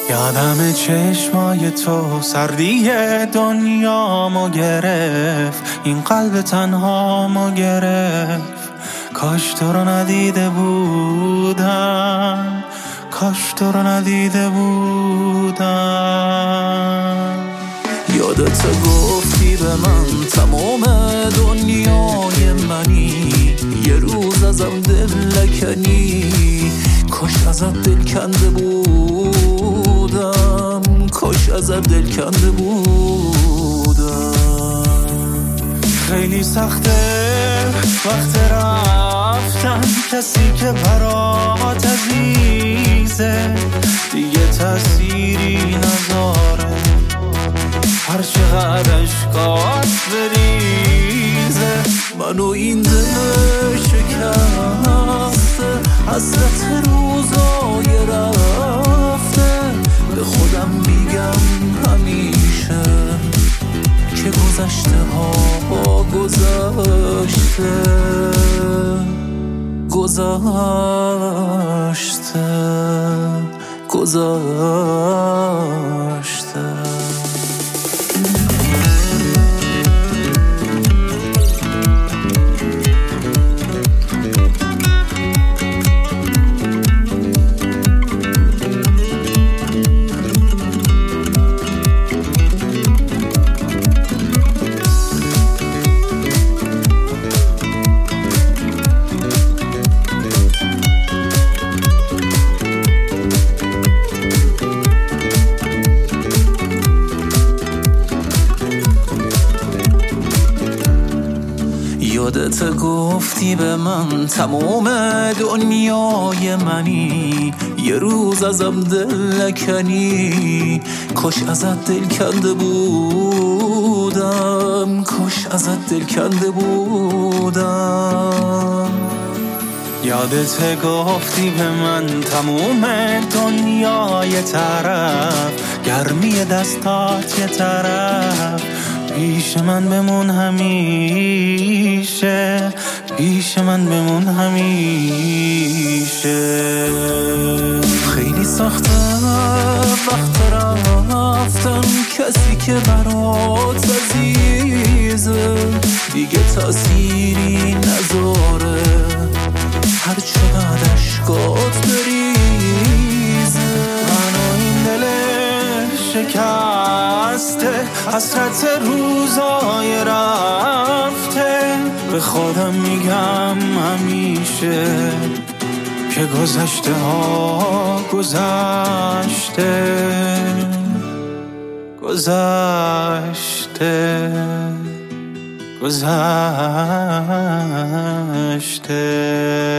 یادم چشمای تو سردی دنیامو گرفت، این قلب تنهامو گرفت. کاش تو رو ندیده بودم، کاش تو رو ندیده بودم. یادت گفتی به من تمام دنیای منی، یه روز ازم دل نکنی. کاش ازت دل کنده بودم، کاش ازت دل کنده بودم. خیلی سخته وقت رفتن، کسی که برات عزیزه دیگه تأثیری نذاره. هر چقدر عشقات بریزه، منو این دل شکسته. حسرت روزای رفته، به خودم میگم همیشه که گذشته ها گذشته، گذشته، گذشته. یادت گفتی به من تمام دنیای منی، یه روز ازم دل نکنی. کاش ازت دل کنده بودم، کاش ازت دل کنده بودم. یادت گفتی به من تمام دنیای طرف، گرمی دستات یه طرف. پیش من بمون همیشه، پیش من بمون همیشه. خیلی سخته وقت رفتن، کسی که برات عزیزه دیگه تأثیری نذاره. هر چقدر عشقات بریزه، منو این دل شکسته. حسرت روزای رفته، به خودم میگم همیشه که گذشته ها گذشته، گذشته، گذشته.